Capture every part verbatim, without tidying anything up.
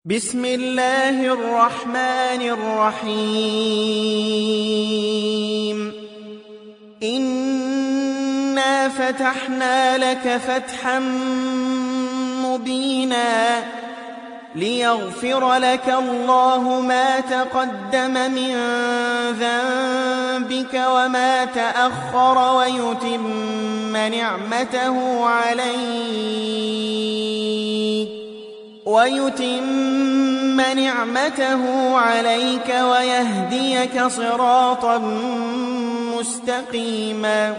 بسم الله الرحمن الرحيم إنا فتحنا لك فتحا مبينا ليغفر لك الله ما تقدم من ذنبك وما تأخر ويتم نعمته عليك ويتم نعمته عليك ويهديك صراطا مستقيما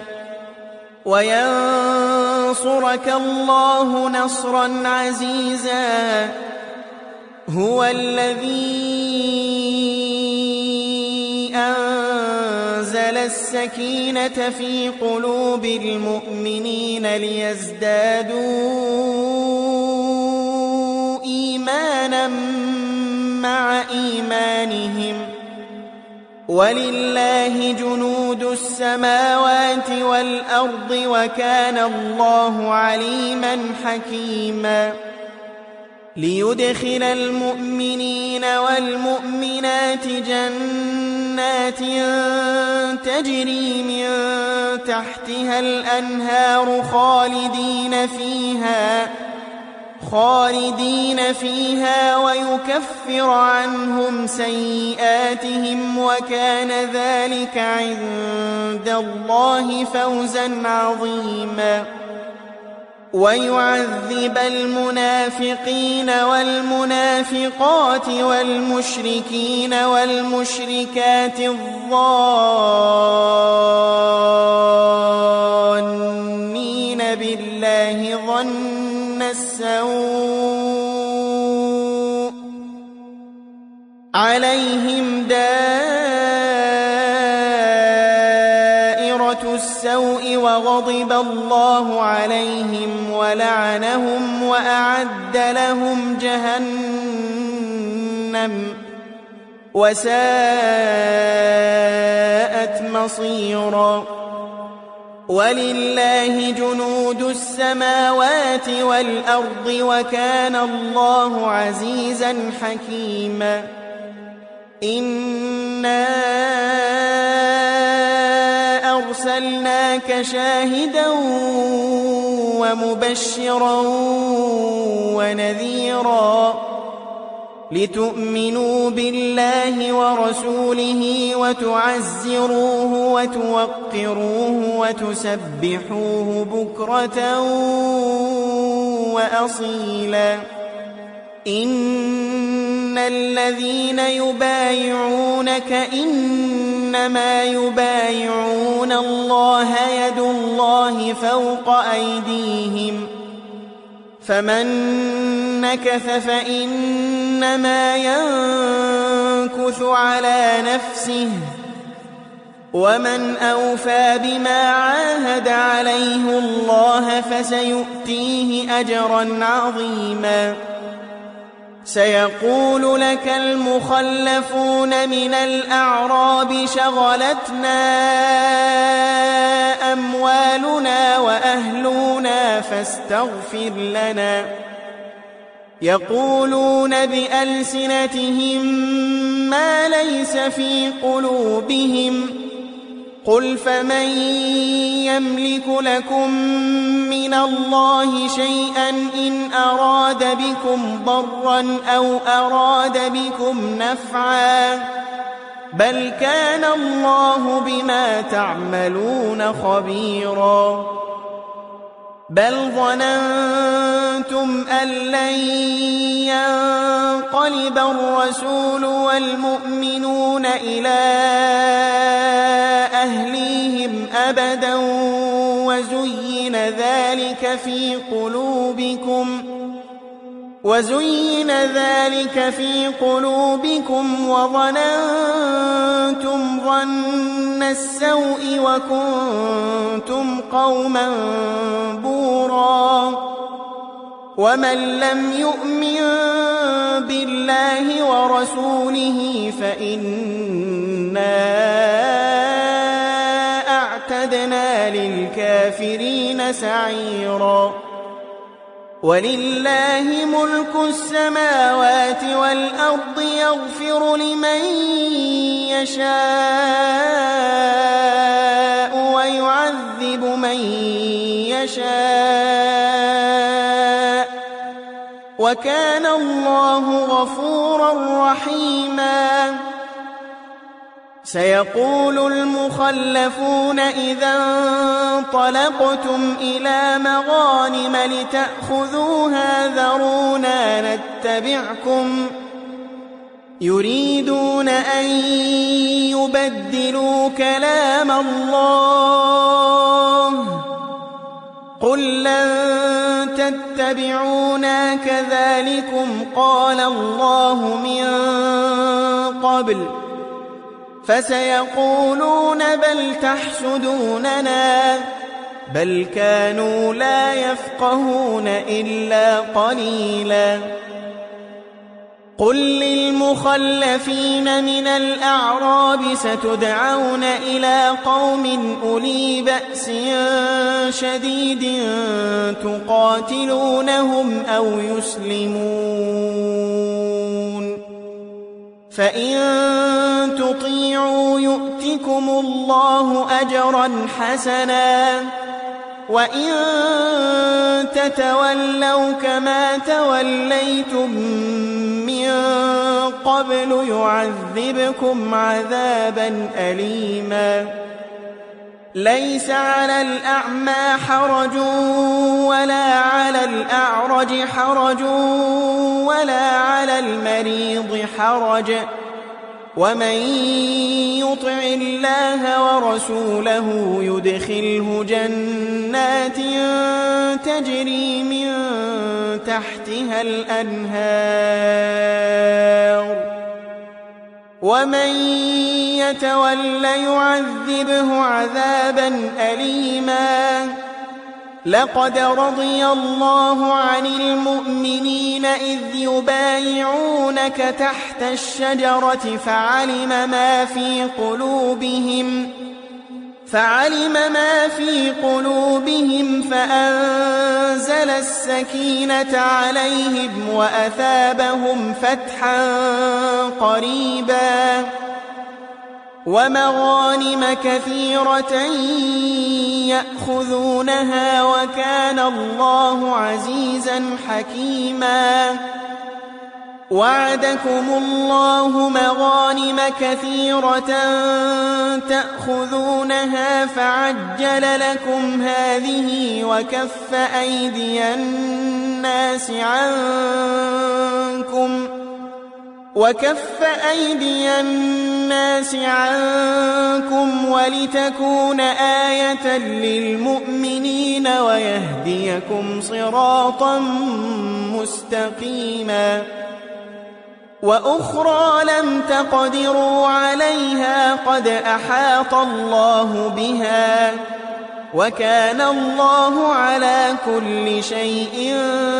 وينصرك الله نصرا عزيزا هو الذي أنزل السكينة في قلوب المؤمنين ليزدادوا إيمانا مع إيمانهم ولله جنود السماوات والأرض وكان الله عليما حكيما ليدخل المؤمنين والمؤمنات جنات تجري من تحتها الأنهار خالدين فيها خالدين فيها ويكفر عنهم سيئاتهم وكان ذلك عند الله فوزا عظيما ويعذب المنافقين والمنافقات والمشركين والمشركات الظانين بالله ظن السوء عليهم دائرة السوء وغضب الله عليهم ولعنهم وأعد لهم جهنم وساءت مصيرا ولله جنود السماوات والأرض وكان الله عزيزا حكيما إنا أرسلناك شاهدا ومبشرا ونذيرا لتؤمنوا بالله ورسوله وتعزروه وتوقروه وتسبحوه بكرة وأصيلا إن الذين يبايعونك إنما يبايعون الله يد الله فوق أيديهم فمن نكث فإنما ينكث على نفسه ومن أوفى بما عاهد عليه الله فسيؤتيه أجرا عظيما سيقول لك المخلفون من الأعراب شغلتنا أموالنا وأهلنا فاستغفر لنا يقولون بألسنتهم ما ليس في قلوبهم قل فمن يملك لكم من الله شيئا إن أراد بكم ضرا أو أراد بكم نفعا بل كان الله بما تعملون خبيرا بل ظننتم أن لن ينقلب الرسول والمؤمنون إلى أهليهم أبدا وزين ذلك في قلوبكم وزين ذلك في قلوبكم وظننتم ظن السوء وكنتم قوما بورا ومن لم يؤمن بالله ورسوله فإنا أعتدنا للكافرين سعيرا ولله ملك السماوات والأرض يغفر لمن يشاء ويعذب من يشاء وكان الله غفورا رحيما. سيقول المخلفون إذا انطلقتم إلى مغانم لتأخذوها ذرونا نتبعكم يريدون أن يبدلوا كلام الله قل لن تتبعونا كذلكم قال الله من قبل فسيقولون بل تحسدوننا بل كانوا لا يفقهون إلا قليلا. قل للمخلفين من الأعراب ستدعون إلى قوم أولي بأس شديد تقاتلونهم أو يسلمون فإن تطيعوا يؤتكم الله أجرا حسنا وإن تتولوا كما توليتم من قبل يعذبكم عذابا أليما. ليس على الأعمى حرج ولا على الأعرج حرج ولا على المريض حرج ومن يطع الله ورسوله يدخله جنات تجري من تحتها الأنهار ومن يتول يعذبه عذابا أليما. لقد رضي الله عن المؤمنين إذ يبايعونك تحت الشجرة فعلم ما في قلوبهم فعلم ما في قلوبهم فأنزل السكينة عليهم وأثابهم فتحا قريبا ومغانم كثيرة يأخذونها وكان الله عزيزا حكيما. وعدكم الله مغانم كثيرة تأخذونها فعجل لكم هذه وكف أيدي الناس عنكم وكف أيدي الناس عنكم ولتكون آية للمؤمنين ويهديكم صراطا مستقيما. وأخرى لم تقدروا عليها قد أحاط الله بها وكان الله على كل شيء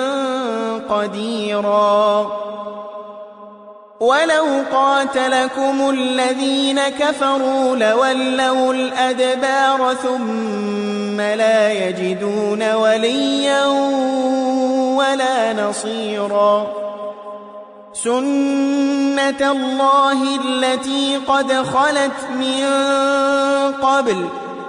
قديرا. ولو قاتلكم الذين كفروا لولوا الأدبار ثم لا يجدون وليا ولا نصيرا. سنة الله التي قد خلت من قبل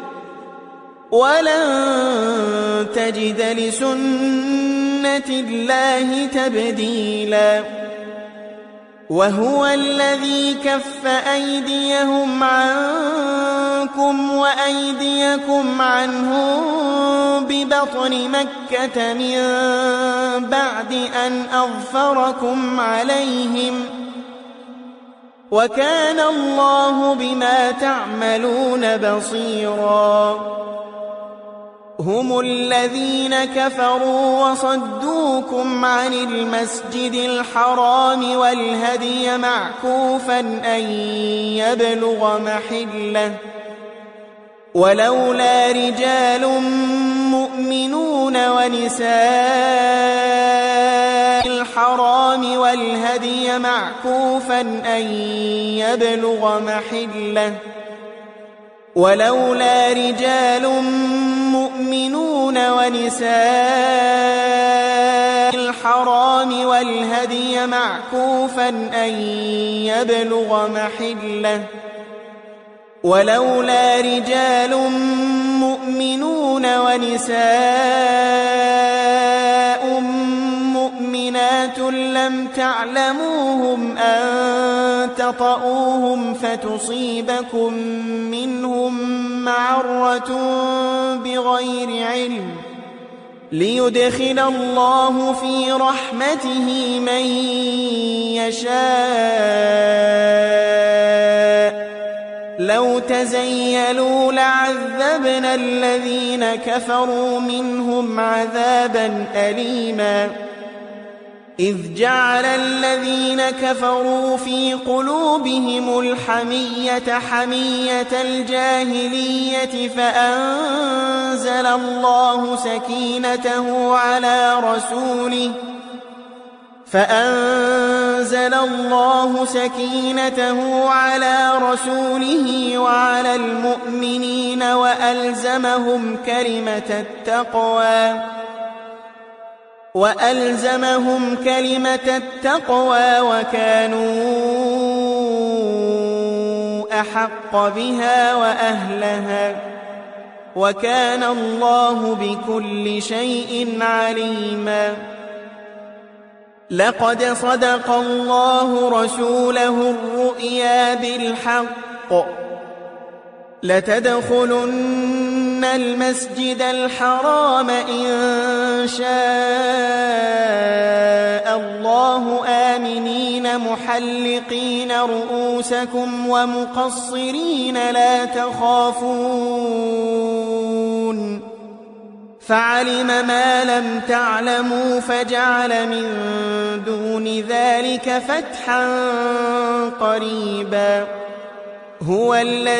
ولن تجد لسنة الله تبديلا. وهو الذي كف أيديهم عنكم وأيديكم عنهم ببطن مكة من بعد أن أظفركم عليهم وكان الله بما تعملون بصيرا. هم الذين كفروا وصدوكم عن المسجد الحرام والهدي معكوفا أن يبلغ محله ولولا رجال مؤمنون ونساء الحرام والهدي معكوفا أن يبلغ محله ولولا رجال مؤمنون ونساء الحرام والهدي معكوفا أن يبلغ محله ولولا رجال مؤمنون ونساء مؤمنات لم تعلموهم أن تطؤوهم فتصيبكم منهم معرة بغير علم ليدخل الله في رحمته من يشاء لو تزيلوا لعذبنا الذين كفروا منهم عذابا أليما إذ جعل الذين كفروا في قلوبهم الحمية حمية الجاهلية فأنزل الله سكينته على رسوله فأنزل الله سكينته على رسوله وعلى المؤمنين وألزمهم كلمة التقوى وألزمهم كلمة التقوى وكانوا أحق بها وأهلها وكان الله بكل شيء عليما لقد صدق الله رسوله الرؤيا بالحق لتدخلن المسجد الحرام إن شاء الله آمنين محلقين رؤوسكم ومقصرين لا تخافون فعلم ما لم تعلموا فجعل من دون ذلك فتحا قريبا هو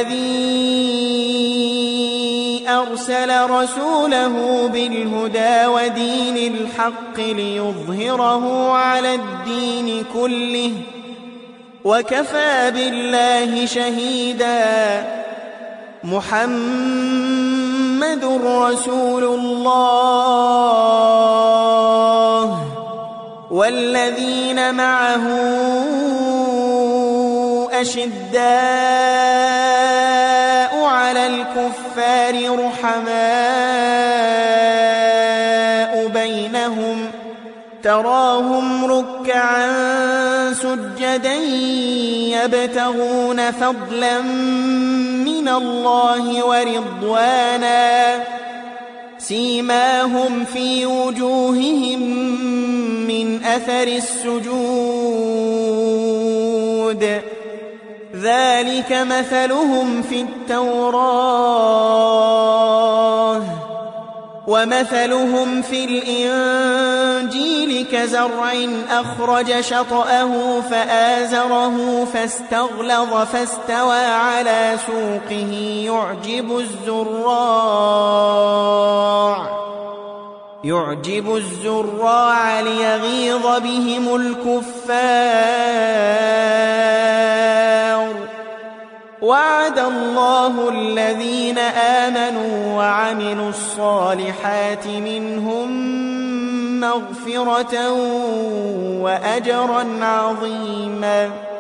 الذي أرسل رسوله بالهدى ودين الحق ليظهره على الدين كله وكفى بالله شهيدا محمد رسول الله والذين معه أشداء على الكفار رحماء بينهم تراهم ركعا سجدا يبتغون فضلا من الله ورضوانا سيماهم في وجوههم من أثر السجود ذلك مثلهم في التوراة ومثلهم في الإنجيل كزرع أخرج شطأه فآزره فاستغلظ فاستوى على سوقه يعجب الزراع يعجب الزراع ليغيظ بهم الكفار وعد الله الذين آمنوا وعملوا الصالحات منهم مغفرة وأجرا عظيما